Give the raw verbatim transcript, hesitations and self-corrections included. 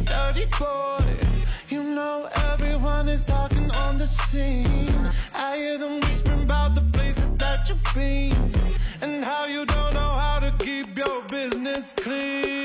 dirty boy. You know everyone is talking on the scene. I hear them whispering about the places that you've been, and how you don't know how to keep your business clean.